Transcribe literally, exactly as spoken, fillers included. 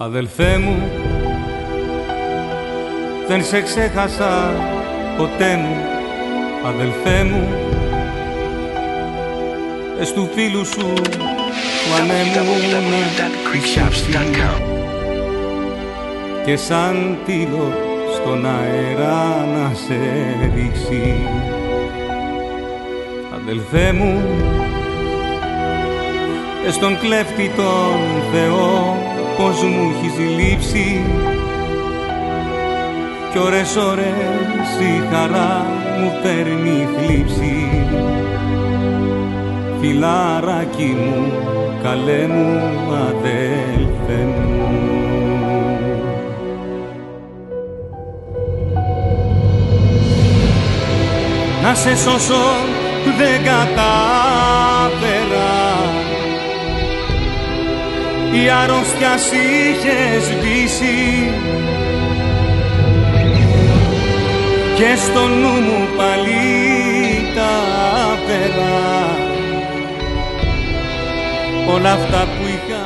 Αδελφέ μου, δεν σε ξέχασα ποτέ μου. Αδελφέ μου, πες του φίλου σου που ανέμουν και σαν τίλο στον αέρα να σε ρίξει. Αδελφέ μου, πες τον κλέφτη τον Θεό πως μου έχεις λείψει κι ώρες ώρες η χαρά μου παίρνει θλίψη. Φιλαράκι μου, καλέ μου αδέλφε μου. Να σε σώσω δεν κατάφερα, η αρρώστια σ' είχε σβήσει και στο νου μου πάλι τα πέρα όλα αυτά που είχα